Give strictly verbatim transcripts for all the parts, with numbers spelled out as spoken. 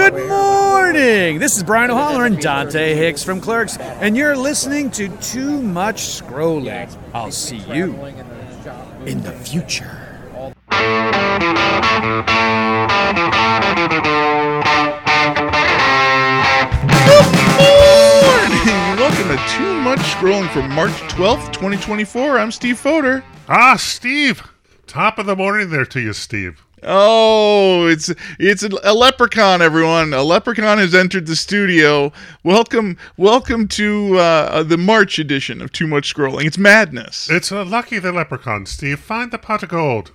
Good morning! This is Brian O'Halloran and Dante Hicks from Clerks, and you're listening to Too Much Scrolling. I'll see you in the future. Welcome to Too Much Scrolling for March twelfth, twenty twenty-four. I'm Steve Fodor. Ah, Steve. Top of the morning there to you, Steve. Oh, it's it's a, a leprechaun, everyone. A leprechaun has entered the studio. Welcome, welcome to uh, the March edition of Too Much Scrolling. It's madness. It's uh, Lucky the Leprechaun, Steve. Find the pot of gold.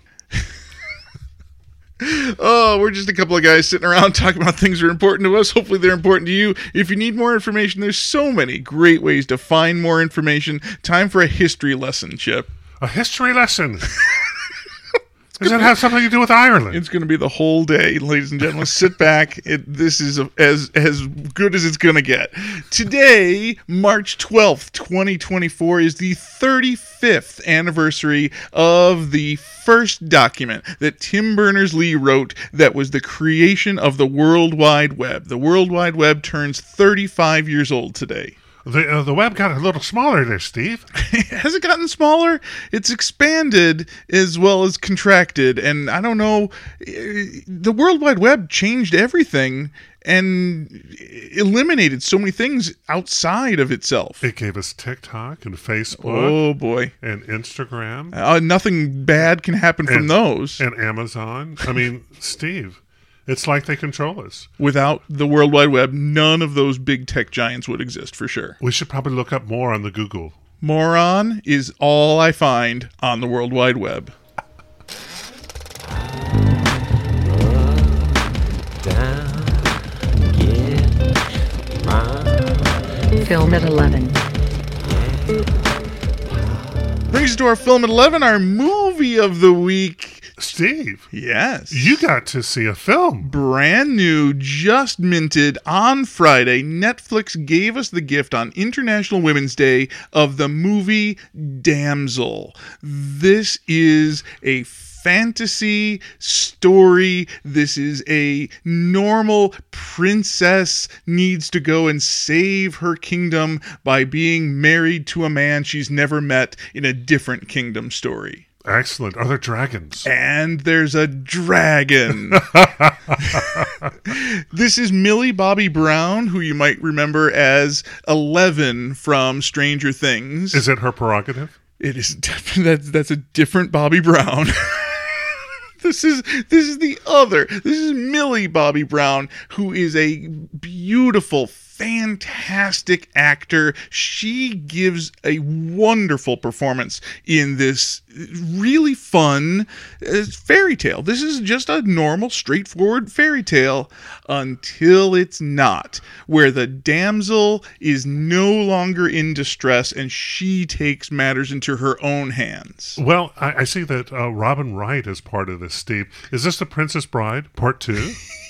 Oh, we're just a couple of guys sitting around talking about things that are important to us. Hopefully they're important to you. If you need more information, there's so many great ways to find more information. Time for a history lesson, Chip. A history lesson? Does that have something to do with Ireland? It's going to be the whole day, ladies and gentlemen. Sit back. It, this is a, as as good as it's going to get. Today, March twelfth, twenty twenty-four, is the thirty-fifth anniversary of the first document that Tim Berners-Lee wrote that was the creation of the World Wide Web. The World Wide Web turns thirty-five years old today. The uh, the web got a little smaller there, Steve. Has it gotten smaller? It's expanded as well as contracted, and I don't know. The World Wide Web changed everything and eliminated so many things outside of itself. It gave us TikTok and Facebook. Oh, boy. And Instagram. Uh, nothing bad can happen from and, those. And Amazon. I mean, Steve, it's like they control us. Without the World Wide Web, none of those big tech giants would exist for sure. We should probably look up more on the Google. Moron is all I find on the World Wide Web. Film at eleven. Brings us to our film at eleven, our movie of the week. Steve. Yes. You got to see a film. Brand new, just minted on Friday. Netflix gave us the gift on International Women's Day of the movie Damsel. This is a fantasy story. This is a normal princess needs to go and save her kingdom by being married to a man she's never met in a different kingdom story. Excellent. Are there dragons? And there's a dragon. This is Millie Bobby Brown, who you might remember as Eleven from Stranger Things. Is it her prerogative? It is. That's that's a different Bobby Brown. This is this is the other. This is Millie Bobby Brown, who is a beautiful, fantastic actor. She gives a wonderful performance in this really fun uh, fairy tale. This is just a normal, straightforward fairy tale until it's not, where the damsel is no longer in distress and she takes matters into her own hands. Well, I, I see that uh, Robin Wright is part of this, Steve. Is this The Princess Bride, part two?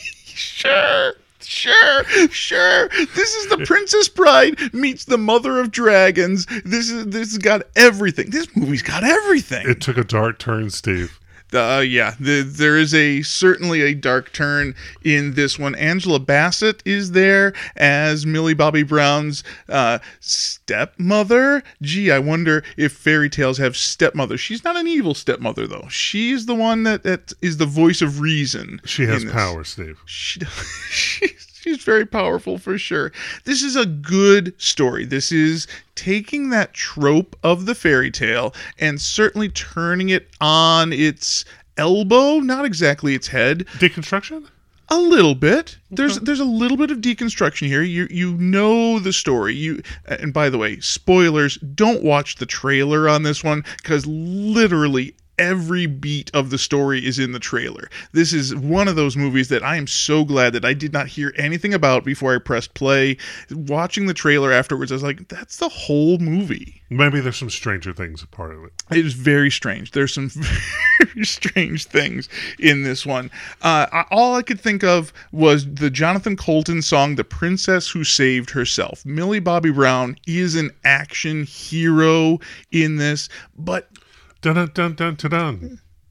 Sure. Sure, sure. This is the Princess Bride meets the Mother of Dragons. This is this has got everything. This movie's got everything. It took a dark turn, Steve. Uh, yeah, the, there is a certainly a dark turn in this one. Angela Bassett is there as Millie Bobby Brown's uh, stepmother. Gee, I wonder if fairy tales have stepmothers. She's not an evil stepmother, though. She's the one that, that is the voice of reason. She has power, Steve. She, she's, she's very powerful for sure. This is a good story. This is taking that trope of the fairy tale and certainly turning it on its elbow, not exactly its head. Deconstruction? A little bit. Okay. There's there's a little bit of deconstruction here. You you know the story. You and by the way, spoilers, don't watch the trailer on this one because literally every beat of the story is in the trailer. This is one of those movies that I am so glad that I did not hear anything about before I pressed play. Watching the trailer afterwards, I was like, that's the whole movie. Maybe there's some Stranger Things a part of it. It is very strange. There's some very strange things in this one. Uh, I, all I could think of was the Jonathan Colton song, The Princess Who Saved Herself. Millie Bobby Brown is an action hero in this, but Dun dun dun dun dun.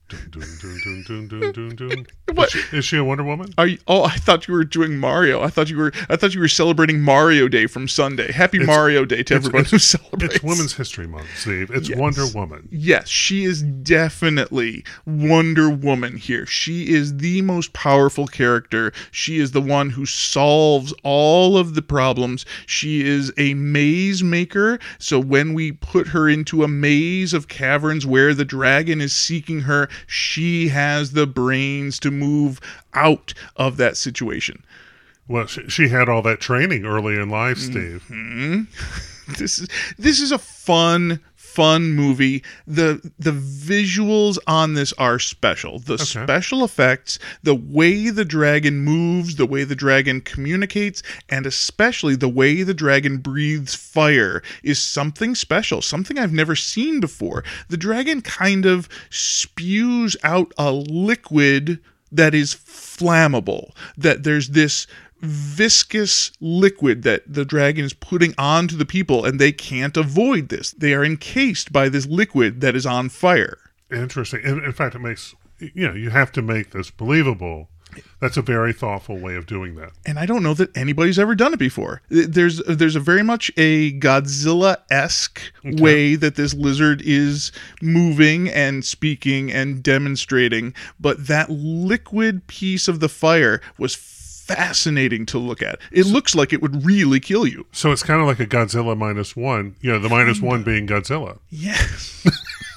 Dun, dun, dun, dun, dun, dun, dun, dun. What? Is she, is she a Wonder Woman? Are you, oh, I thought you were doing Mario. I thought you were. I thought you were celebrating Mario Day from Sunday. Happy It's- Mario Day to it's- everyone it's- who celebrates. It's Women's History Month, Steve. It's Yes. Wonder Woman. Yes, she is definitely Wonder Woman here. She is the most powerful character. She is the one who solves all of the problems. She is a maze maker. So when we put her into a maze of caverns where the dragon is seeking her, she has the brains to move out of that situation. Well, she, she had all that training early in life, Mm-hmm. Steve. This is this is a fun fun movie. The the visuals on this are special. The Okay. special effects, the way the dragon moves, the way the dragon communicates, and especially the way the dragon breathes fire is something special, something I've never seen before. The dragon kind of spews out a liquid that is flammable, that there's this viscous liquid that the dragon is putting onto the people, and they can't avoid this. They are encased by this liquid that is on fire. Interesting. In, in fact, it makes, you know, you have to make this believable. That's a very thoughtful way of doing that. And I don't know that anybody's ever done it before. There's there's a very much a Godzilla-esque Okay. way that this lizard is moving and speaking and demonstrating, but that liquid piece of the fire was fascinating to look at. It looks like it would really kill you. So it's kind of like a Godzilla minus one. You know, the minus one being Godzilla. Yes.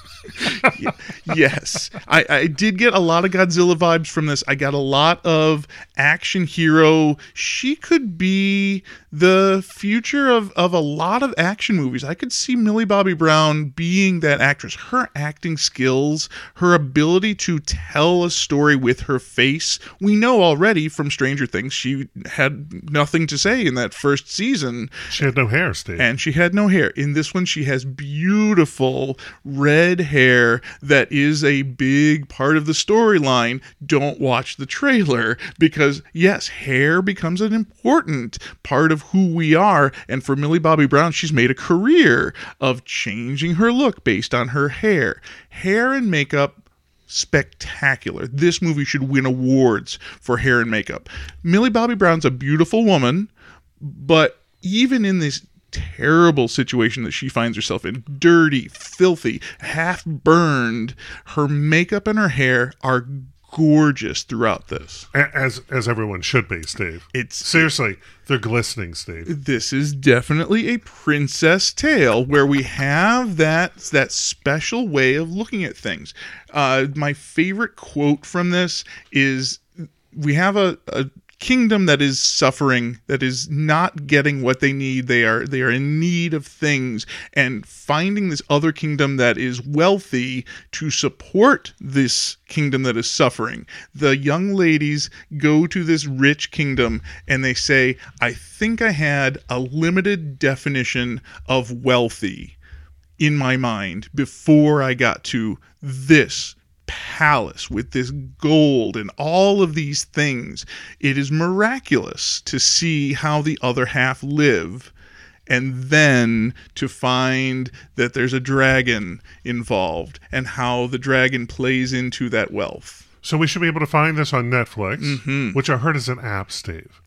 Y- yes. I, I did get a lot of Godzilla vibes from this. I got a lot of action hero. She could be the future of, of a lot of action movies. I could see Millie Bobby Brown being that actress. Her acting skills, her ability to tell a story with her face. We know already from Stranger Things she had nothing to say in that first season. She had no hair, Steve. And she had no hair. In this one, she has beautiful red hair that is a big part of the storyline. Don't watch the trailer because, yes, hair becomes an important part of who we are. And for Millie Bobby Brown, she's made a career of changing her look based on her hair. Hair and makeup, spectacular. This movie should win awards for hair and makeup. Millie Bobby Brown's a beautiful woman, but even in this terrible situation that she finds herself in, dirty, filthy, half burned, her makeup and her hair are gorgeous throughout this. A- As as everyone should be, Steve. It's Seriously, they're glistening, Steve. this is definitely a princess tale where we have that that special way of looking at things. Uh, my favorite quote from this is, we have a, a kingdom that is suffering, that is not getting what they need. They are they are in need of things, and finding this other kingdom that is wealthy to support this kingdom that is suffering. The young ladies go to this rich kingdom and they say, I think I had a limited definition of wealthy in my mind before I got to this palace with this gold and all of these things. It is miraculous to see how the other half live, and then to find that there's a dragon involved and how the dragon plays into that wealth. So we should be able to find this on Netflix, Mm-hmm. which I heard is an app, Steve.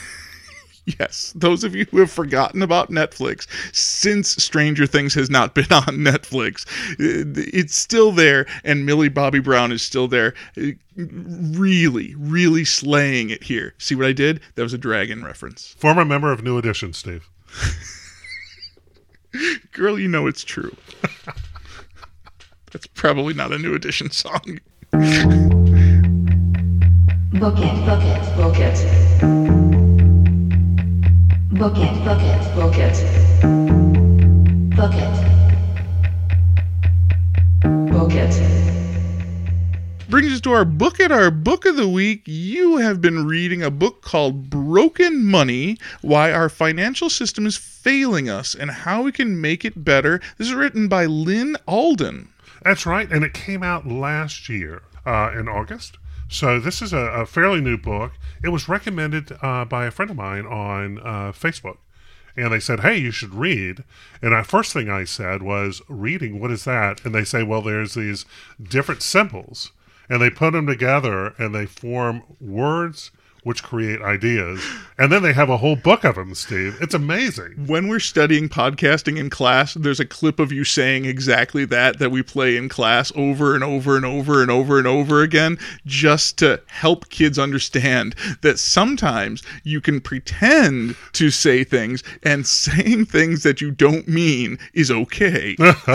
Yes, those of you who have forgotten about Netflix, since Stranger Things has not been on Netflix, it's still there, and Millie Bobby Brown is still there, really, really slaying it here. See what I did? That was a dragon reference. Former member of New Edition, Steve. Girl, you know it's true. That's probably not a New Edition song. Book it, book it, book it. Book it, book it, book it. Book it. Book it. Brings us to our book at our book of the week. You have been reading a book called Broken Money, Why Our Financial System is Failing Us and How We Can Make It Better. This is written by Lynn Alden. That's right, and it came out last year uh, in August. So this is a, a fairly new book. It was recommended uh, by a friend of mine on uh, Facebook, and they said, hey, you should read. And the first thing I said was, reading, what is that? And they say, well, there's these different symbols, and they put them together, and they form words which create ideas. And then they have a whole book of them, Steve. It's amazing. When we're studying podcasting in class, there's a clip of you saying exactly that, that we play in class over and over and over and over and over again, just to help kids understand that sometimes you can pretend to say things, and saying things that you don't mean is okay.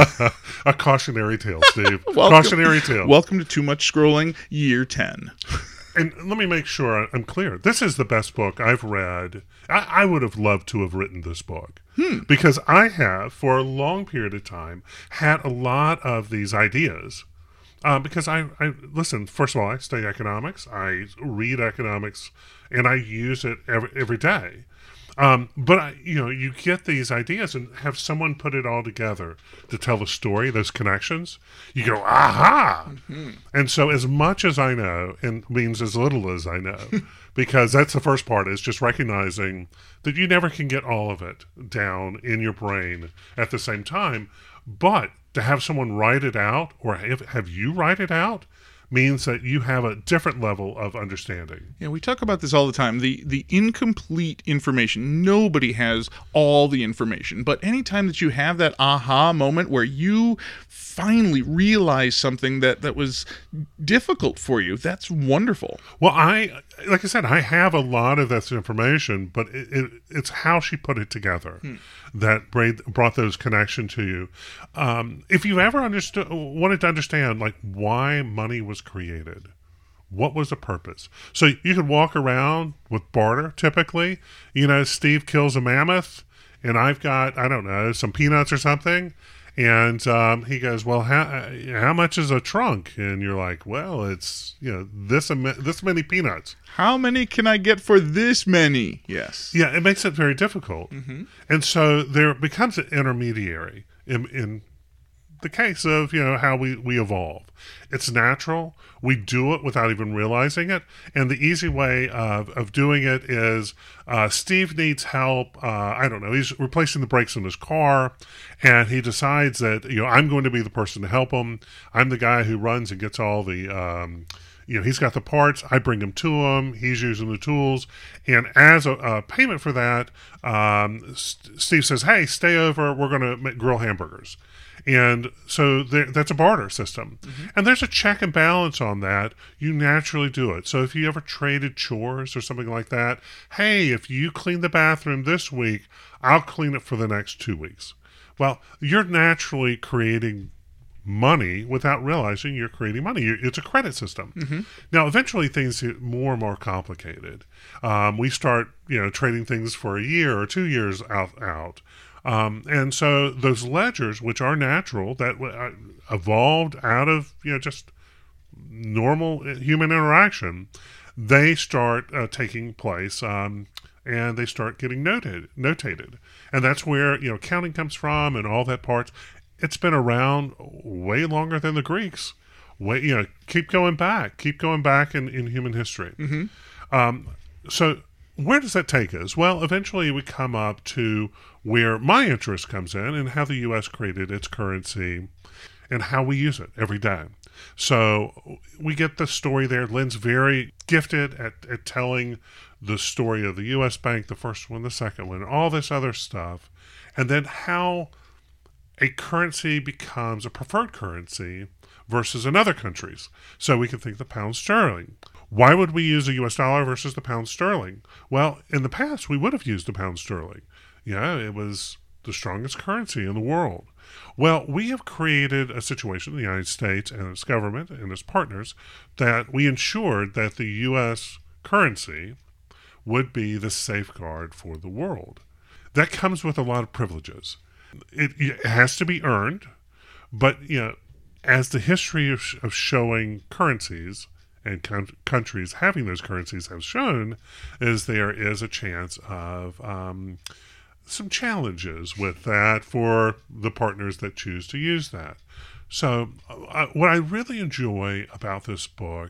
A cautionary tale, Steve. Welcome- Cautionary tale. Welcome to Too Much Scrolling, Year ten. And let me make sure I'm clear. This is the best book I've read. I, I would have loved to have written this book hmm. because I have, for a long period of time, had a lot of these ideas. Uh, because I, I, listen, first of all, I study economics. I read economics, and I use it every, every day. Um, but, I, you know, you get these ideas and have someone put it all together to tell the story, those connections. You go, aha! Mm-hmm. And so as much as I know, and means as little as I know, because that's the first part, is just recognizing that you never can get all of it down in your brain at the same time. But to have someone write it out, or have, have you write it out, means that you have a different level of understanding. Yeah, we talk about this all the time. The the incomplete information. Nobody has all the information. But anytime that you have that aha moment where you finally realize something that, that was difficult for you, that's wonderful. Well, I, like I said, I have a lot of this information, but it, it, it's how she put it together hmm. that brought those connections to you. Um, if you ever understood, wanted to understand, like, why money was created, what was the purpose? So you could walk around with barter, typically. You know, Steve kills a mammoth, and I've got, I don't know, some peanuts or something. And um, he goes, well, how how much is a trunk? And you're like, well, it's, you know, this this many peanuts. How many can I get for this many? Yes. Yeah, it makes it very difficult. Mm-hmm. And so there becomes an intermediary in, in the case of, you know, how we, we evolve. It's natural. We do it without even realizing it. And the easy way of, of doing it is uh, Steve needs help. Uh, I don't know. He's replacing the brakes in his car, and he decides that, you know, I'm going to be the person to help him. I'm the guy who runs and gets all the, um, you know, he's got the parts. I bring them to him. He's using the tools. And as a, a payment for that, um, S- Steve says, hey, stay over. We're going to grill hamburgers. And so there, that's a barter system. Mm-hmm. And there's a check and balance on that. You naturally do it. So if you ever traded chores or something like that, hey, if you clean the bathroom this week, I'll clean it for the next two weeks. Well, you're naturally creating money without realizing you're creating money. It's a credit system. Mm-hmm. Now, eventually things get more and more complicated. Um, we start, you know, trading things for a year or two years out, out. Um, and so those ledgers, which are natural, that uh, evolved out of, you know, just normal human interaction, they start uh, taking place, um, and they start getting noted, notated. And that's where, you know, counting comes from and all that parts. It's been around way longer than the Greeks. Way, you know, keep going back, keep going back in, in human history. Mm-hmm. Um, so where does that take us? Well, eventually we come up to where my interest comes in and how the U S created its currency and how we use it every day. So we get the story there. Lynn's very gifted at, at telling the story of the U S Bank, the first one, the second one, all this other stuff, and then how a currency becomes a preferred currency versus another country's. So we can think the pound sterling. Why would we use the U S dollar versus the pound sterling? Well, in the past, we would have used the pound sterling. Yeah, it was the strongest currency in the world. Well, we have created a situation in the United States and its government and its partners that we ensured that the U S currency would be the safeguard for the world. That comes with a lot of privileges. It, it has to be earned, but, you know, as the history of, of showing currencies and com- countries having those currencies have shown, is there is a chance of um, some challenges with that for the partners that choose to use that. So uh, what I really enjoy about this book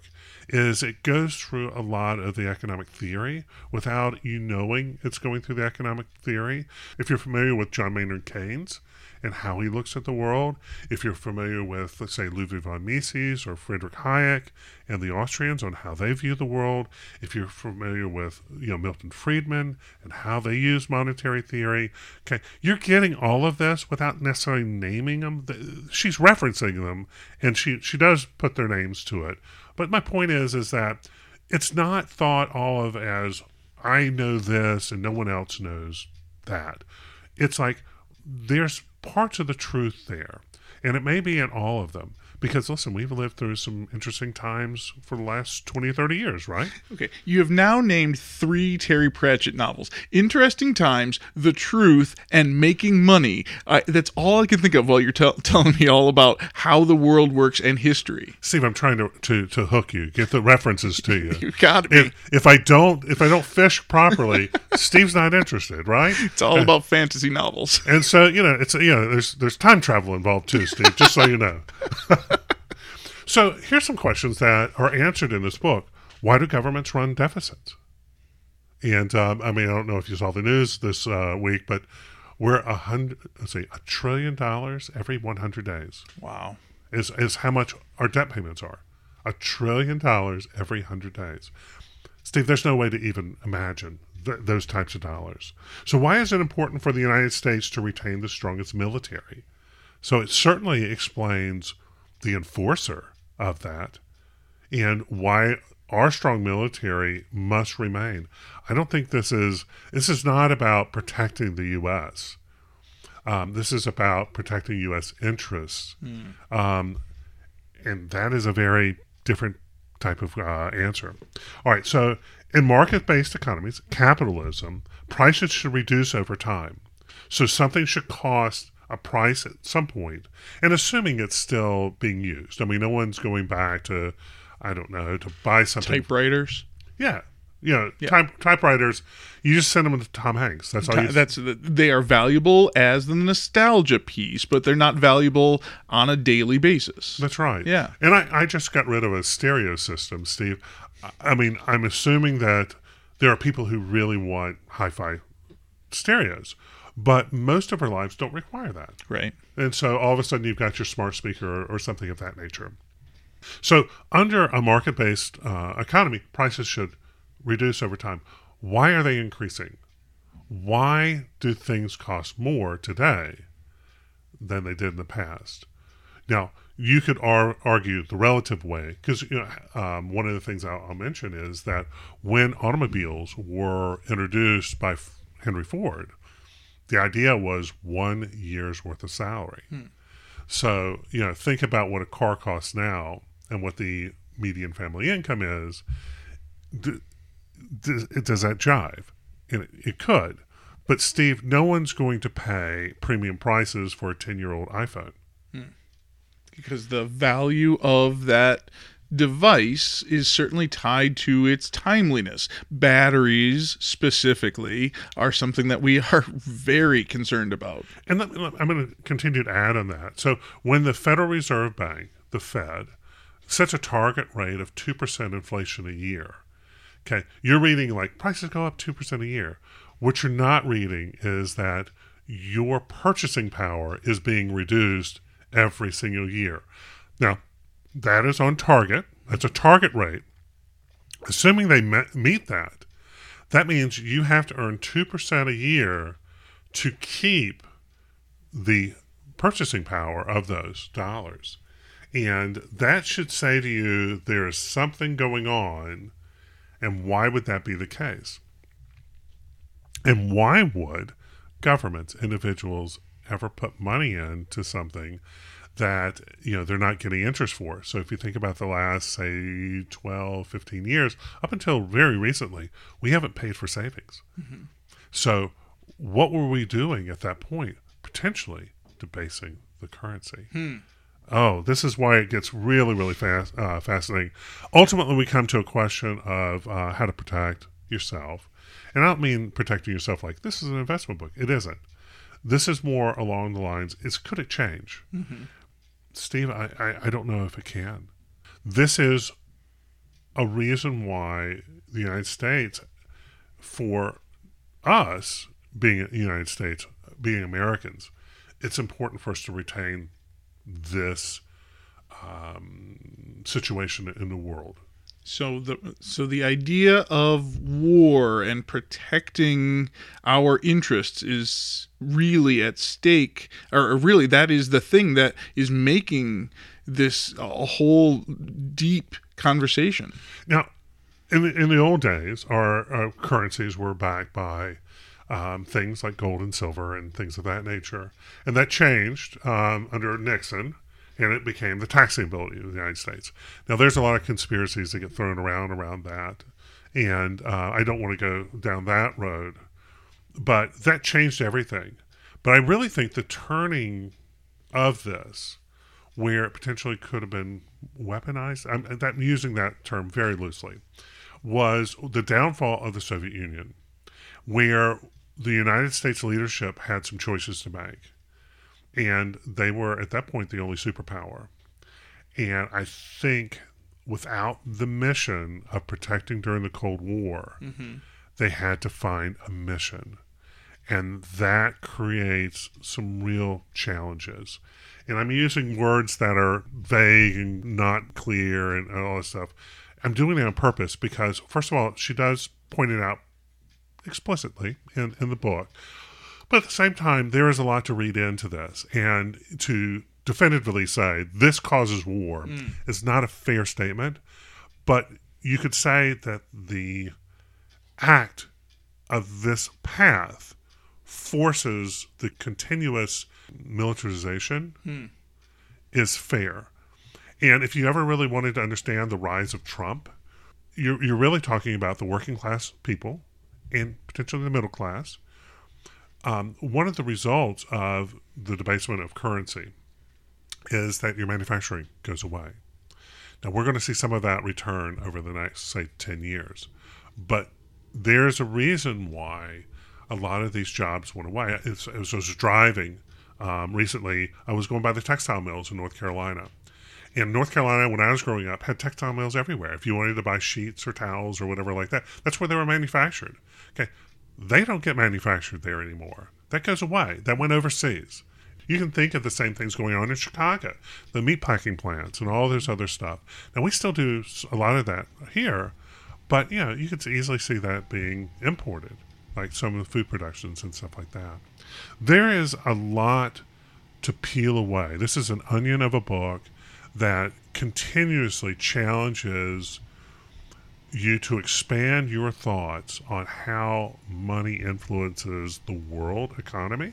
is it goes through a lot of the economic theory without you knowing it's going through the economic theory. If you're familiar with John Maynard Keynes and how he looks at the world, if you're familiar with, let's say, Ludwig von Mises or Friedrich Hayek and the Austrians on how they view the world, if you're familiar with, you know, Milton Friedman and how they use monetary theory, okay, you're getting all of this without necessarily naming them. She's referencing them, and she she does put their names to it. But my point is, is that it's not thought all of as I know this and no one else knows that. It's like there's parts of the truth there, and it may be in all of them. Because, listen, we've lived through some interesting times for the last twenty, thirty years, right? Okay. You have now named three Terry Pratchett novels. Interesting Times, The Truth, and Making Money. Uh, that's all I can think of while you're t- telling me all about how the world works and history. Steve, I'm trying to, to, to hook you, get the references to you. You got me. If, if I don't if I don't fish properly, Steve's not interested, right? It's all about fantasy novels. And so, you know, it's you know, there's there's time travel involved too, Steve, just so you know. So here's some questions that are answered in this book. Why do governments run deficits? And um, I mean, I don't know if you saw the news this uh, week, but we're a hundred, let's see, a trillion dollars every one hundred days. Wow. Is is how much our debt payments are. A trillion dollars every hundred days. Steve, there's no way to even imagine th- those types of dollars. So why is it important for the United States to retain the strongest military? So it certainly explains the enforcer of that and why our strong military must remain. I don't think this is this is not about protecting the U S. Um, this is about protecting U S interests. Mm. Um, and that is a very different type of uh, answer. All right, so in market-based economies, capitalism, prices should reduce over time. So something should cost a price at some point, and assuming it's still being used. I mean, no one's going back to, I don't know, to buy something. Typewriters? Yeah. You know, Yeah. type, typewriters, you just send them to Tom Hanks. That's all you That's they are valuable as the nostalgia piece, but they're not valuable on a daily basis. That's right. Yeah. And I, I just got rid of a stereo system, Steve. I- I mean, I'm assuming that there are people who really want hi-fi stereos, but most of our lives don't require that. Right. And so all of a sudden you've got your smart speaker or, or something of that nature. So under a market-based uh, economy, prices should reduce over time. Why are they increasing? Why do things cost more today than they did in the past? Now, you could ar- argue the relative way, because you know, um, one of the things I'll, I'll mention is that when automobiles were introduced by F- Henry Ford, the idea was one year's worth of salary. Hmm. So, you know, think about what a car costs now and what the median family income is. D- d- does that jive? And it, it could. But, Steve, no one's going to pay premium prices for a ten-year-old iPhone. Hmm. Because the value of that device is certainly tied to its timeliness. Batteries, specifically, are something that we are very concerned about. And let, I'm going to continue to add on that. So when the Federal Reserve Bank, the Fed, sets a target rate of two percent inflation a year, okay, you're reading like prices go up two percent a year. What you're not reading is that your purchasing power is being reduced every single year. Now, that is on target. That's a target rate. Assuming they met, meet that, that means you have to earn two percent a year to keep the purchasing power of those dollars. And that should say to you there's something going on, and why would that be the case? And why would governments, individuals, ever put money into something that, you know, they're not getting interest for? So if you think about the last, say, twelve, fifteen years, up until very recently, we haven't paid for savings. Mm-hmm. So what were we doing at that point? Potentially debasing the currency. Hmm. Oh, this is why it gets really, really fast, uh, fascinating. Ultimately, we come to a question of uh, how to protect yourself. And I don't mean protecting yourself like this is an investment book. It isn't. This is more along the lines, is could it change? Mm-hmm. Steve, I, I, I don't know if it can. This is a reason why the United States, for us being the United States, being Americans, it's important for us to retain this um, situation in the world. So the so the idea of war and protecting our interests is really at stake, or really that is the thing that is making this a whole deep conversation. Now, in the, in the old days, our, our currencies were backed by um, things like gold and silver and things of that nature, and that changed um, under Nixon. And it became the taxing ability of the United States. Now, there's a lot of conspiracies that get thrown around around that, and uh, I don't want to go down that road. But that changed everything. But I really think the turning of this, where it potentially could have been weaponized, I'm, that, I'm using that term very loosely, was the downfall of the Soviet Union, where the United States leadership had some choices to make. And they were, at that point, the only superpower. And I think without the mission of protecting during the Cold War, mm-hmm. they had to find a mission. And that creates some real challenges. And I'm using words that are vague and not clear and all this stuff. I'm doing it on purpose because, first of all, she does point it out explicitly in, in the book. But at the same time, there is a lot to read into this. And to definitively say this causes war mm. is not a fair statement. But you could say that the act of this path forces the continuous militarization mm. is fair. And if you ever really wanted to understand the rise of Trump, you're, you're really talking about the working class people and potentially the middle class. Um, one of the results of the debasement of currency is that your manufacturing goes away. Now, we're going to see some of that return over the next, say, ten years. But there's a reason why a lot of these jobs went away. It's, as I was driving um, recently, I was going by the textile mills in North Carolina. And North Carolina, when I was growing up, had textile mills everywhere. If you wanted to buy sheets or towels or whatever like that, that's where they were manufactured. Okay. They don't get manufactured there anymore. That goes away. That went overseas. You can think of the same things going on in Chicago, the meatpacking plants and all this other stuff. Now, we still do a lot of that here, but, you know, you could easily see that being imported, like some of the food productions and stuff like that. There is a lot to peel away. This is an onion of a book that continuously challenges you to expand your thoughts on how money influences the world economy,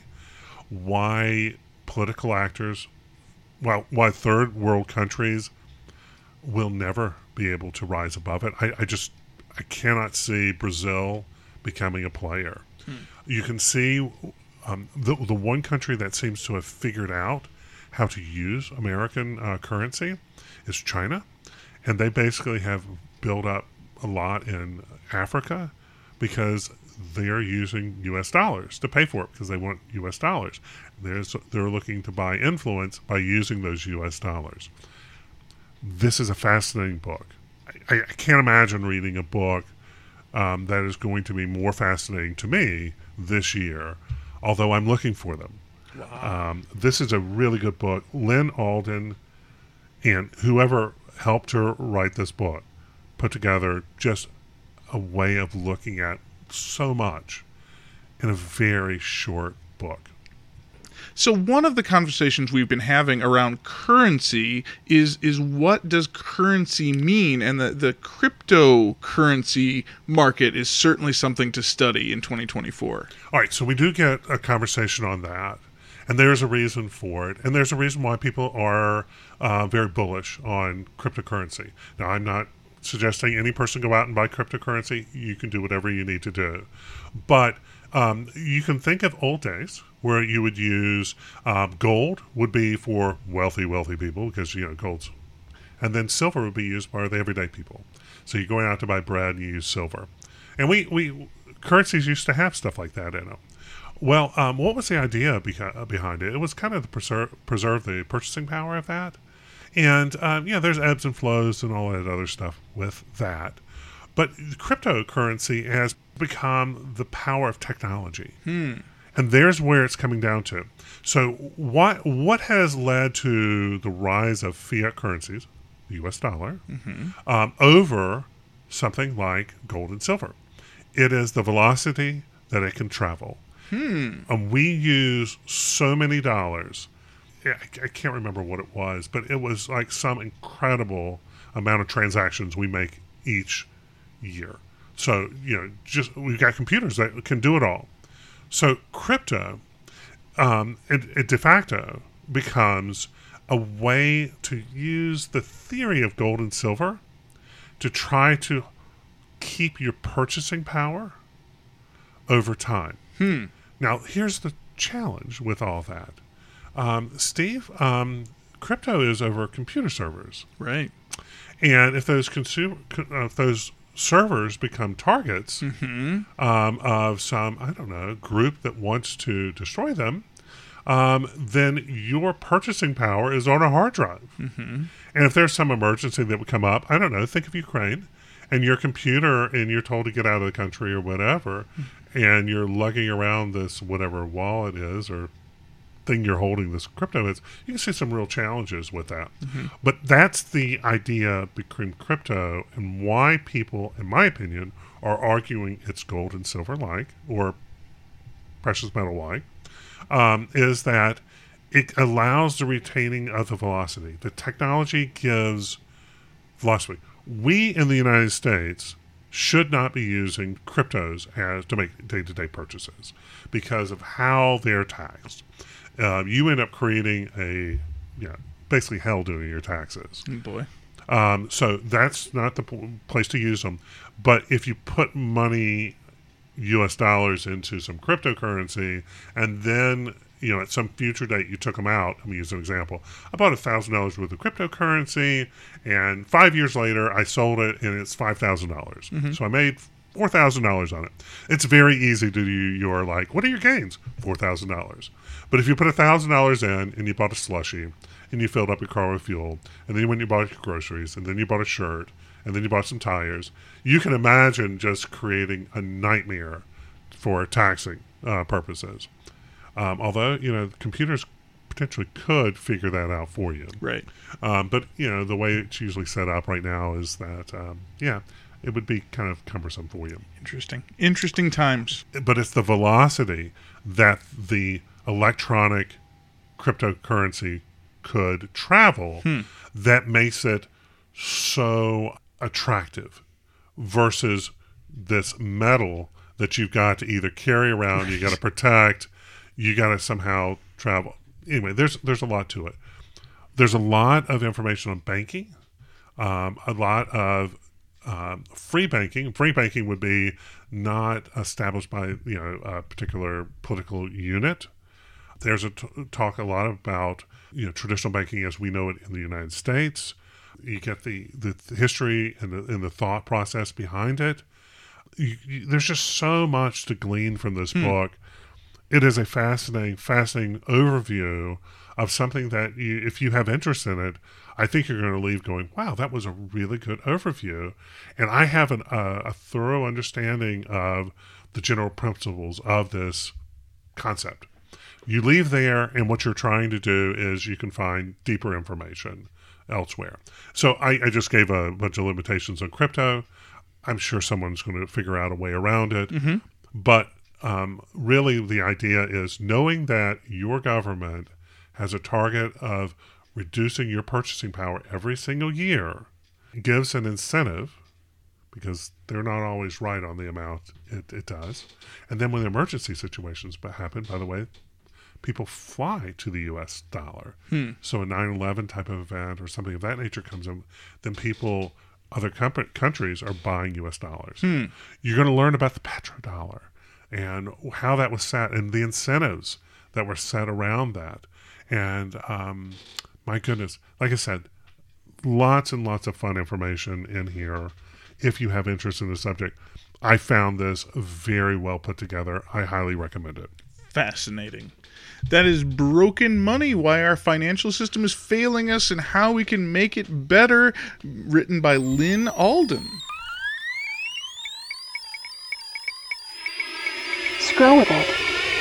why political actors, well, why third world countries will never be able to rise above it. I, I just, I cannot see Brazil becoming a player. Hmm. You can see um, the, the one country that seems to have figured out how to use American uh, currency is China. And they basically have built up a lot in Africa because they're using U S dollars to pay for it because they want U S dollars. There's, they're looking to buy influence by using those U S dollars. This is a fascinating book. I, I can't imagine reading a book um, that is going to be more fascinating to me this year, although I'm looking for them. Wow. Um, this is a really good book. Lynn Alden and whoever helped her write this book put together just a way of looking at so much in a very short book. So one of the conversations we've been having around currency is is what does currency mean? And the, the cryptocurrency market is certainly something to study in twenty twenty-four. All right, so we do get a conversation on that. And there's a reason for it. And there's a reason why people are uh, very bullish on cryptocurrency. Now, I'm not suggesting any person go out and buy cryptocurrency. You can do whatever you need to do. But um, you can think of old days where you would use um, gold would be for wealthy, wealthy people because, you know, gold's. And then silver would be used by the everyday people. So you're going out to buy bread and you use silver. And we, we currencies used to have stuff like that in them. Well, um, what was the idea beca- behind it? It was kind of to preserve, preserve the purchasing power of that. And, um, yeah, there's ebbs and flows and all that other stuff with that. But cryptocurrency has become the power of technology. Hmm. And there's where it's coming down to. So what what has led to the rise of fiat currencies, the U S dollar, Mm-hmm. um, over something like gold and silver? It is the velocity that it can travel. Hmm. And we use so many dollars. I, I can't remember what it was, but it was like some incredible amount of transactions we make each year. So, you know, just we've got computers that can do it all. So crypto, um, it, it de facto becomes a way to use the theory of gold and silver to try to keep your purchasing power over time. Hmm. Now, here's the challenge with all that. Um, Steve, um, crypto is over computer servers. Right. And if those consumer, uh, if those servers become targets Mm-hmm. um, of some, I don't know, group that wants to destroy them, um, then your purchasing power is on a hard drive. Mm-hmm. And if there's some emergency that would come up, I don't know, think of Ukraine, and your computer, and you're told to get out of the country or whatever, and you're lugging around this whatever wallet is or thing you're holding this crypto is, you can see some real challenges with that. Mm-hmm. But that's the idea between crypto and why people, in my opinion, are arguing it's gold and silver like or precious metal like, um, is that it allows the retaining of the velocity. The technology gives velocity. We in the United States should not be using cryptos as to make day-to-day purchases because of how they're taxed. Uh, you end up creating a, yeah, basically hell doing your taxes. Oh boy. Um, so that's not the p- place to use them. But if you put money, U S dollars, into some cryptocurrency, and then, you know, at some future date you took them out. Let me use an example. I bought one thousand dollars worth of cryptocurrency, and five years later I sold it, and it's five thousand dollars. Mm-hmm. So I made four thousand dollars on it. It's very easy to do your, like, what are your gains? four thousand dollars. But if you put one thousand dollars in, and you bought a slushie, and you filled up your car with fuel, and then you went and you bought your groceries, and then you bought a shirt, and then you bought some tires, you can imagine just creating a nightmare for taxing uh, purposes. Um, although, you know, computers potentially could figure that out for you. Right. Um, but, you know, the way it's usually set up right now is that, um, yeah, it would be kind of cumbersome for you. Interesting. Interesting times. But it's the velocity that the electronic cryptocurrency could travel Hmm. that makes it so attractive versus this metal that you've got to either carry around, you got to protect, you got to somehow travel. Anyway, there's there's a lot to it. There's a lot of information on banking, um, a lot of um, free banking. Free banking would be not established by, you know, a particular political unit. There's a t- talk a lot about, you know, traditional banking as we know it in the United States. You get the, the history and the, and the thought process behind it. You, you, there's just so much to glean from this Hmm. book. It is a fascinating, fascinating overview of something that you, if you have interest in it, I think you're going to leave going, wow, that was a really good overview. And I have an, uh, a thorough understanding of the general principles of this concept. You leave there, and what you're trying to do is you can find deeper information elsewhere. So I, I just gave a bunch of limitations on crypto. I'm sure someone's going to figure out a way around it. Mm-hmm. But um, really the idea is knowing that your government has a target of reducing your purchasing power every single year gives an incentive, because they're not always right on the amount it, it does. And then when emergency situations happen, by the way, people fly to the U S dollar. Hmm. So a nine eleven type of event or something of that nature comes in, then people, other com- countries are buying U S dollars. Hmm. You're going to learn about the petrodollar and how that was set and the incentives that were set around that. And um, my goodness, like I said, lots and lots of fun information in here if you have interest in the subject. I found this very well put together. I highly recommend it. Fascinating. That is Broken Money, Why Our Financial System is Failing Us and How We Can Make It Better, written by Lynn Alden. Scroll with it.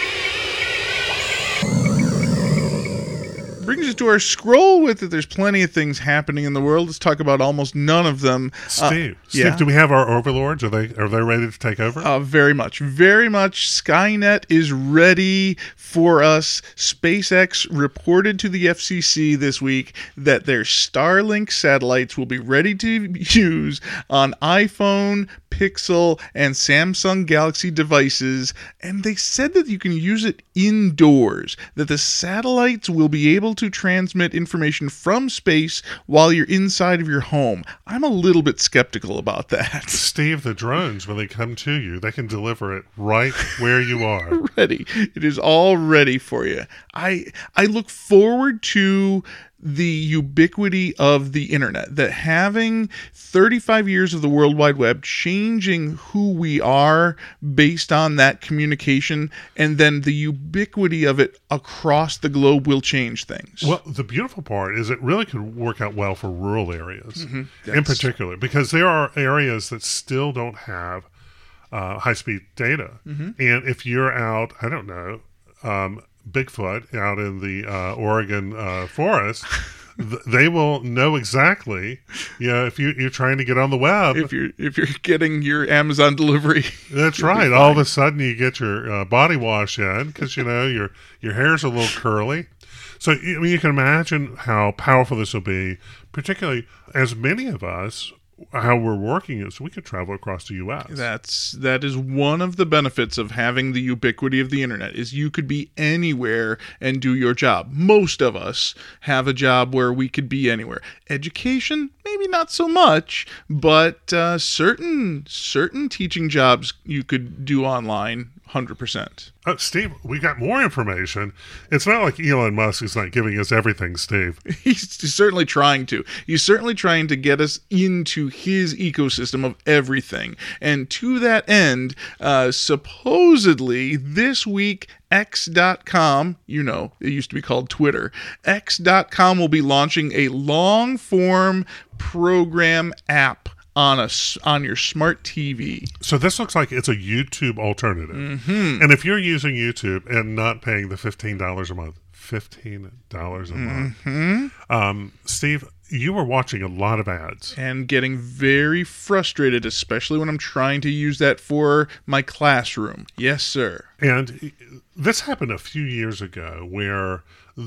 Brings us to our scroll with it. There's plenty of things happening in the world. Let's talk about almost none of them. Steve, uh, Steve, yeah? do we have our overlords? Are they are they ready to take over? Uh, very much, very much. Skynet is ready for us. SpaceX reported to the F C C this week that their Starlink satellites will be ready to use on iPhone, Pixel, and Samsung Galaxy devices, and they said that you can use it indoors, that the satellites will be able to transmit information from space while you're inside of your home. I'm a little bit skeptical about that. Steve, the drones, when they come to you, they can deliver it right where you are. Ready. It is all ready for you. I I look forward to the ubiquity of the internet, that having thirty-five years of the World Wide Web changing who we are based on that communication, and then the ubiquity of it across the globe will change things. Well, the beautiful part is it really could work out well for rural areas Mm-hmm. in particular, because there are areas that still don't have uh, high-speed data. Mm-hmm. And if you're out, I don't know, um, Bigfoot out in the uh, Oregon uh, forest, th- they will know exactly, you know, if you, you're trying to get on the web. If you're if you're getting your Amazon delivery, That's right. All of a sudden you get your uh, body wash in because, you know, your your hair's a little curly. So, I mean, you can imagine how powerful this will be, particularly as many of us, how we're working is we could travel across the U S. That's that is one of the benefits of having the ubiquity of the internet, is you could be anywhere and do your job. Most of us have a job where we could be anywhere. Education, maybe not so much, but uh, certain certain teaching jobs you could do online, one hundred percent. Uh, Steve, we got more information. It's not like Elon Musk is not giving us everything, Steve. He's certainly trying to. He's certainly trying to get us into his ecosystem of everything. And to that end, uh, supposedly this week, X dot com, you know, it used to be called Twitter, X dot com will be launching a long-form program app on a on your smart T V. So this looks like it's a YouTube alternative. Mm-hmm. And if you're using YouTube and not paying the fifteen dollars a month, fifteen dollars a month, Mm-hmm. um, Steve, you were watching a lot of ads. And getting very frustrated, especially when I'm trying to use that for my classroom. Yes, sir. And this happened a few years ago where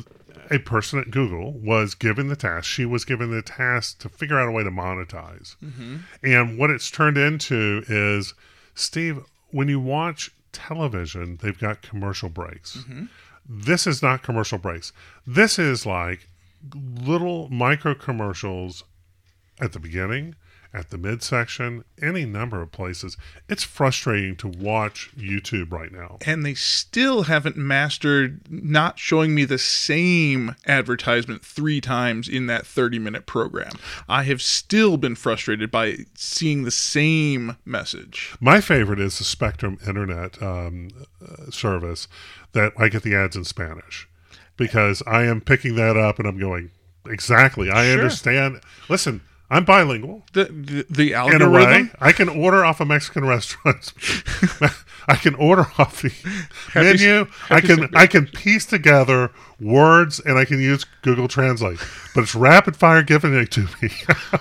a person at Google was given the task. She was given the task to figure out a way to monetize. Mm-hmm. And what it's turned into is, Steve, when you watch television, they've got commercial breaks. Mm-hmm. This is not commercial breaks. This is like little micro commercials at the beginning, at the midsection, any number of places. It's frustrating to watch YouTube right now. And they still haven't mastered not showing me the same advertisement three times in that thirty-minute program. I have still been frustrated by seeing the same message. My favorite is the Spectrum Internet um, uh, service that I get the ads in Spanish, because I am picking that up and I'm going, exactly, I Sure. understand. Listen, I'm bilingual. The the, the In a algorithm. way, I can order off a Mexican restaurant. I can order off the menu. I can I can piece together words, and I can use Google Translate. But it's rapid fire giving it to me.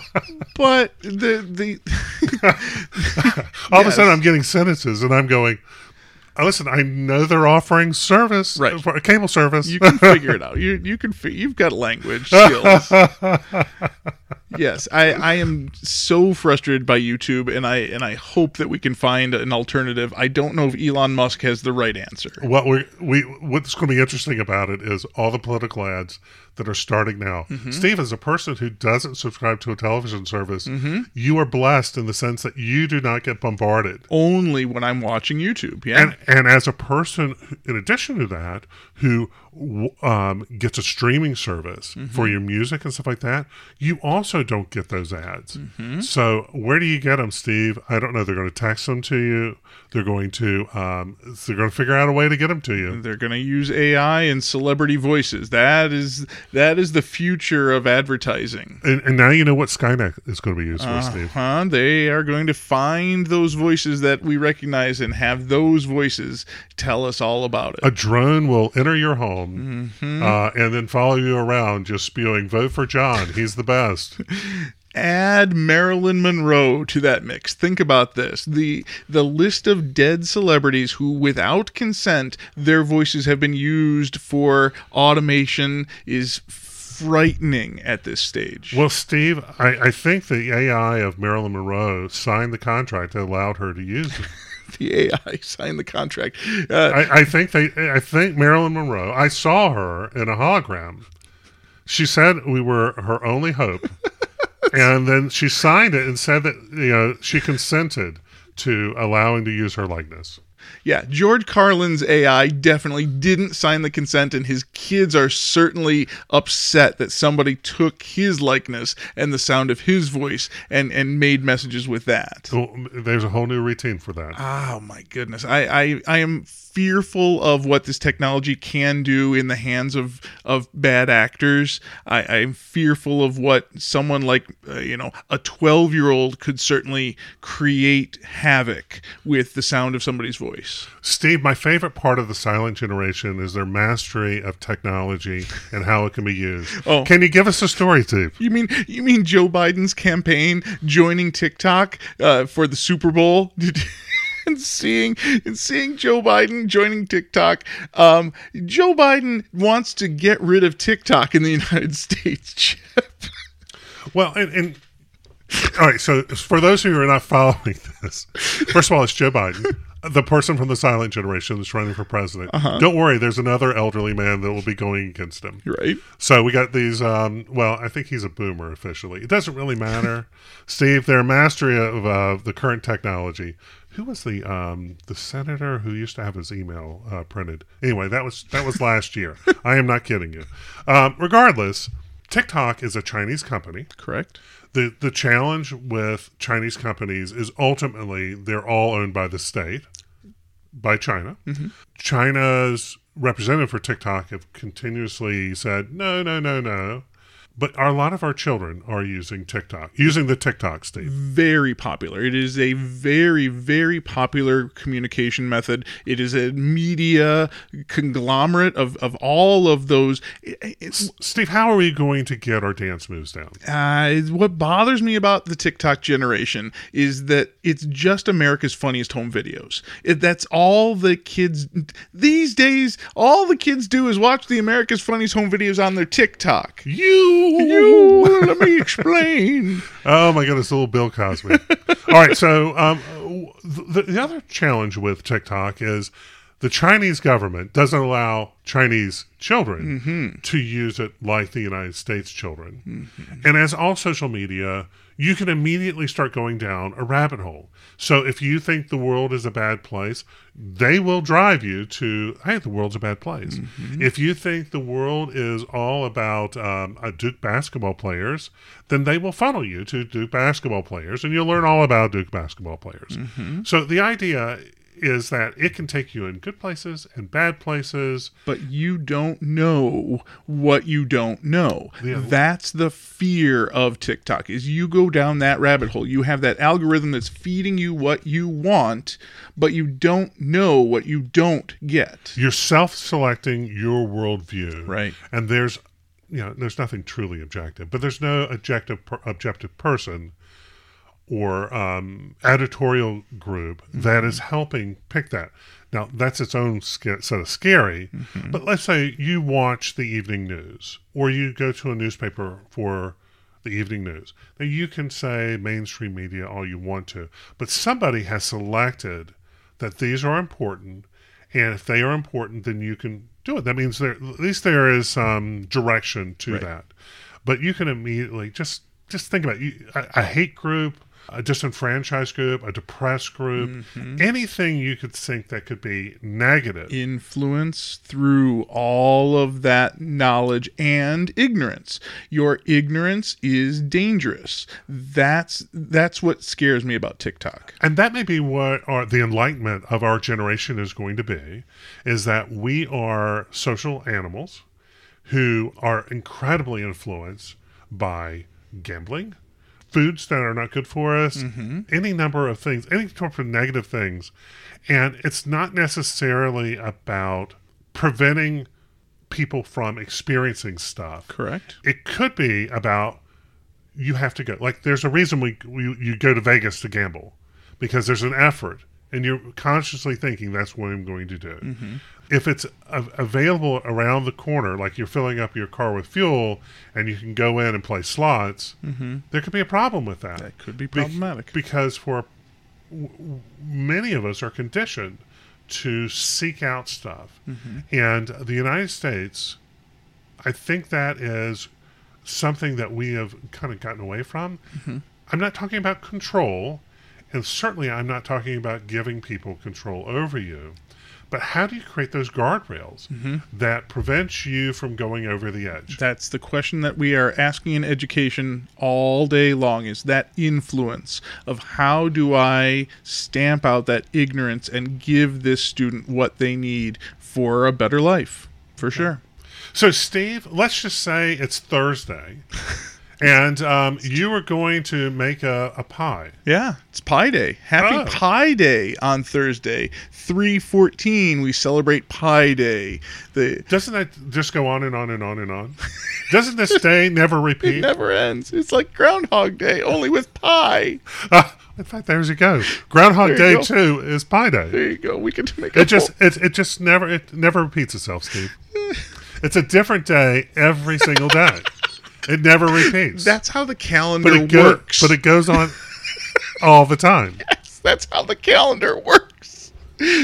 But the the All of a Yes. sudden, I'm getting sentences, and I'm going, "Uh, listen, I know they're offering service, Right. for a cable service. you can figure it out. You you can fi- you've got language skills. Yes, I, I am so frustrated by YouTube, and I and I hope that we can find an alternative. I don't know if Elon Musk has the right answer. What we we what's going to be interesting about it is all the political ads that are starting now. Mm-hmm. Steve, as a person who doesn't subscribe to a television service, Mm-hmm. you are blessed in the sense that you do not get bombarded. Only when I'm watching YouTube. Yeah. And and as a person, in addition to that, who um, gets a streaming service Mm-hmm. for your music and stuff like that, you also also don't get those ads. So where do you get them, Steve? I don't know. They're going to text them to you. They're going to um, they're going to figure out a way to get them to you. They're going to use A I and celebrity voices. That is that is the future of advertising. And, and now you know what Skynet is going to be used for, Steve. Uh-huh. They are going to find those voices that we recognize and have those voices tell us all about it. A drone will enter your home uh, and then follow you around just spewing, vote for John. He's the best. Add Marilyn Monroe to that mix. Think about this. The the list of dead celebrities who, without consent, their voices have been used for automation is frightening at this stage. Well, Steve, I, I think the A I of Marilyn Monroe signed the contract that allowed her to use it. The A I signed the contract. Uh, I, I think they. I think Marilyn Monroe. I saw her in a hologram. She said we were her only hope, and then she signed it and said that you know she consented to allowing to use her likeness. Yeah, George Carlin's A I definitely didn't sign the consent, and his kids are certainly upset that somebody took his likeness and the sound of his voice and, and made messages with that. So there's a whole new routine for that. Oh, my goodness. I, I, I am fearful of what this technology can do in the hands of, of bad actors. I, I'm fearful of what someone like, uh, you know, a twelve-year-old could certainly create havoc with the sound of somebody's voice. Steve, my favorite part of the silent generation is their mastery of technology and how it can be used. Oh. Can you give us a story, Steve? You mean you mean Joe Biden's campaign joining TikTok uh, for the Super Bowl? And seeing and seeing Joe Biden joining TikTok, um, Joe Biden wants to get rid of TikTok in the United States, Chip. Well, and, and all right. So for those who are not following this, first of all, it's Joe Biden, the person from the silent generation that's running for president. Uh-huh. Don't worry, there's another elderly man that will be going against him. Right. So we got these, um, well, I think he's a boomer officially. It doesn't really matter. Steve, their mastery of uh, the current technology. Who was the um, the senator who used to have his email uh, printed? Anyway, that was that was last year. I am not kidding you. Um, regardless, TikTok is a Chinese company. Correct. The the challenge with Chinese companies is ultimately they're all owned by the state, by China. Mm-hmm. China's representative for TikTok have continuously said, no, no, no, no. But a lot of our children are using TikTok, using the TikTok, Steve. Very popular. It is a very, very popular communication method. It is a media conglomerate of, of all of those. It's, Steve, how are we going to get our dance moves down? Uh, what bothers me about the TikTok generation is that it's just America's funniest home videos. It, that's all the kids these days. All the kids do is watch the America's funniest home videos on their TikTok. You, you, let me explain. Oh my goodness, little Bill Cosby. All right, so um, the, the other challenge with TikTok is the Chinese government doesn't allow Chinese children mm-hmm. to use it like the United States children. Mm-hmm. And as all social media, you can immediately start going down a rabbit hole. So if you think the world is a bad place, they will drive you to, hey, the world's a bad place. Mm-hmm. If you think the world is all about um, uh, Duke basketball players, then they will funnel you to Duke basketball players, and you'll learn all about Duke basketball players. Mm-hmm. So the idea is that it can take you in good places and bad places. But you don't know what you don't know. Yeah. That's the fear of TikTok, is you go down that rabbit hole. You have that algorithm that's feeding you what you want, but you don't know what you don't get. You're self-selecting your worldview. Right. And there's, you know, there's nothing truly objective, but there's no objective, per, objective person or um, editorial group mm-hmm. that is helping pick that. Now, that's its own sca- set of scary, mm-hmm. but let's say you watch the evening news or you go to a newspaper for the evening news. Now, you can say mainstream media all you want to, but somebody has selected that these are important, and if they are important, then you can do it. That means there, at least there is some direction to right. that. But you can immediately just, just think about it. You, a, a hate group, a disenfranchised group, a depressed group, Mm-hmm. anything you could think that could be negative. Influence through all of that knowledge and ignorance. Your ignorance is dangerous. That's that's what scares me about TikTok. And that may be what our, the enlightenment of our generation is going to be, is that we are social animals who are incredibly influenced by gambling, foods that are not good for us, Mm-hmm. any number of things, any type of negative things. And it's not necessarily about preventing people from experiencing stuff. Correct? It could be about you have to go. Like, there's a reason we, we you go to Vegas to gamble, because there's an effort, and you're consciously thinking that's what I'm going to do. Mm-hmm. If it's a- available around the corner, like you're filling up your car with fuel, and you can go in and play slots, Mm-hmm. there could be a problem with that. That could be Be- problematic. because for w- w- many of us are conditioned to seek out stuff, Mm-hmm. and the United States, I think that is something that we have kind of gotten away from. Mm-hmm. I'm not talking about control, and certainly I'm not talking about giving people control over you, but how do you create those guardrails Mm-hmm. that prevent you from going over the edge? That's the question that we are asking in education all day long, is that influence of how do I stamp out that ignorance and give this student what they need for a better life, for sure. So, Steve, let's just say it's Thursday, and um, you are going to make a, a pie. Yeah, it's Pi Day. Happy Oh. Pi Day on Thursday. three fourteen, we celebrate Pi Day. The Doesn't that just go on and on and on and on? Doesn't this day never It repeat? never ends. It's like Groundhog Day, only with pie. Ah, in fact, there you go. Groundhog There you Day go. two is Pie Day. There you go. We can make a It just whole- it, it just never it never repeats itself, Steve. It's a different day every single day. It never repeats. That's how the calendar but it go- works. But it goes on all the time. That's how the calendar works.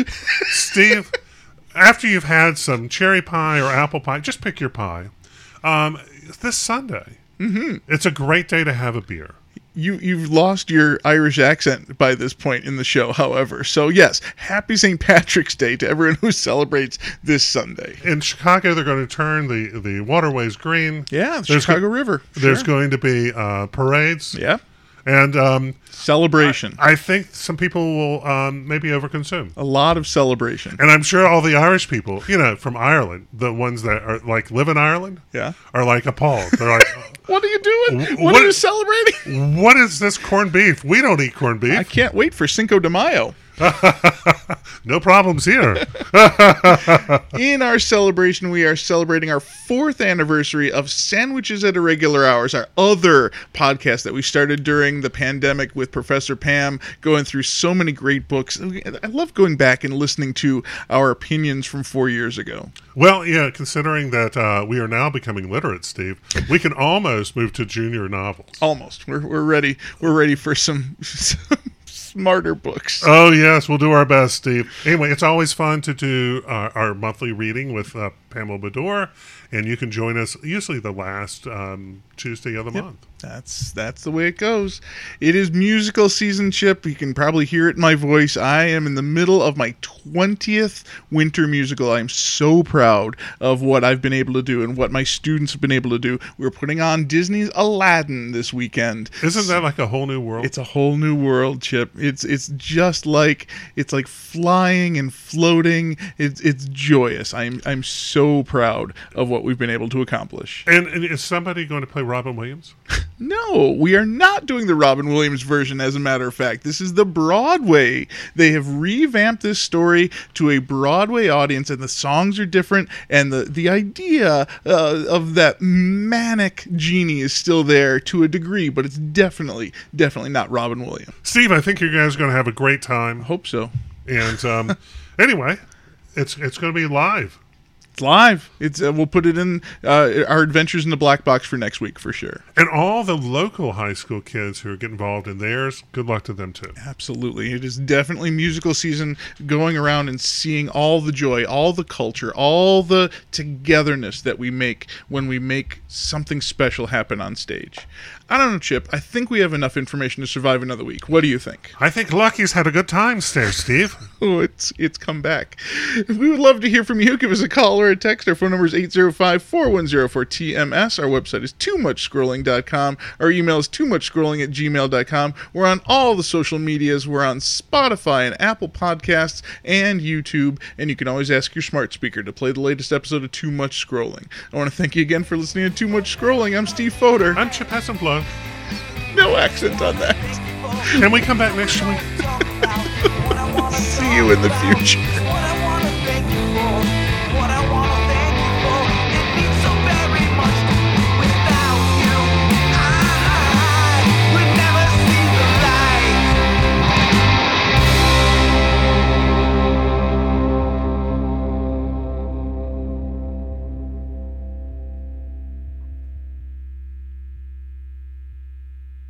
Steve, after you've had some cherry pie or apple pie, just pick your pie. Um, this Sunday, mm-hmm. It's a great day to have a beer. You you've lost your Irish accent by this point in the show, however. So yes, happy Saint Patrick's Day to everyone who celebrates this Sunday. In Chicago, they're going to turn the, the waterways green. Yeah, the There's Chicago go- River. There's Sure. going to be uh, parades. Yeah. And um, Celebration. I think some people will um, maybe overconsume. A lot of celebration. And I'm sure all the Irish people, you know, from Ireland, the ones that are like live in Ireland, Yeah. are like appalled. They're like, What are you doing? Wh- What, what- are you celebrating? what is this corned beef? We don't eat corned beef. I can't wait for Cinco de Mayo. No problems here. In our celebration, we are celebrating our fourth anniversary of Sandwiches at Irregular Hours, our other podcast that we started during the pandemic with Professor Pam, going through so many great books. I love going back and listening to our opinions from four years ago. Well, yeah, considering that uh, we are now becoming literate, Steve, we can almost move to junior novels. Almost. We're, we're ready. We're ready for some, some smarter books. Oh, yes, we'll do our best, Steve. Anyway, it's always fun to do uh, our monthly reading with uh, Pamela Bador, and you can join us usually the last um, Tuesday of the month. That's that's the way it goes. It is musical season, Chip. You can probably hear it in my voice. I am in the middle of my twentieth winter musical. I am so proud of what I've been able to do and what my students have been able to do. We're putting on Disney's Aladdin this weekend. Isn't that like a whole new world? It's a whole new world, Chip. It's it's just like it's like flying and floating. It's it's joyous. I'm I'm so proud of what we've been able to accomplish. and, and is somebody going to play Robin Williams? No, we are not doing the Robin Williams version, as a matter of fact. This is the Broadway. They have revamped this story to a Broadway audience, and the songs are different, and the, the idea uh, of that manic genie is still there to a degree, but it's definitely, definitely not Robin Williams. Steve, I think you guys are going to have a great time. Hope so. And um, anyway, it's it's going to be live. It's live. It's uh, we'll put it in uh, our adventures in the black box for next week for sure. And all the local high school kids who are getting involved in theirs, good luck to them too. Absolutely. It is definitely musical season, going around and seeing all the joy, all the culture, all the togetherness that we make when we make something special happen on stage. I don't know, Chip. I think we have enough information to survive another week. What do you think? I think Lucky's had a good time there, Steve. Oh, it's it's come back. We would love to hear from you. Give us a call or a text. Our phone number is eight zero five, four one zero, four T M S. Our website is too much scrolling dot com. Our email is too much scrolling at gmail dot com. We're on all the social medias. We're on Spotify and Apple Podcasts and YouTube. And you can always ask your smart speaker to play the latest episode of Too Much Scrolling. I want to thank you again for listening to Too Much Scrolling. I'm Steve Fodor. I'm Chip Hassenblow. No accent on that. Can we come back next week? See you in the future.